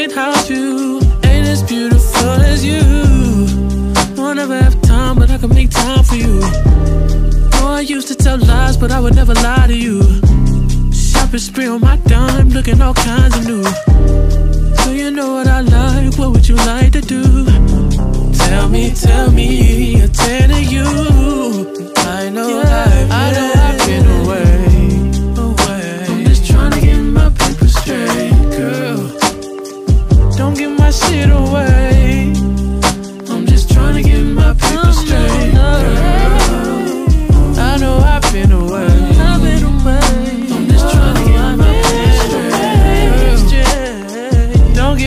penthouse view. Ain't as beautiful as you. No, I never have time, but I can make time for you. No, I used to tell lies, but I would never lie to you. Shopping spree on my dime, looking all kinds of new. So you know what I like, what would you like to do? Tell me, I tell you. I know I've been away. I'm just trying to get my paper straight, girl. Don't give my shit away. I'm just trying to get my paper straight, girl. I know I've been away.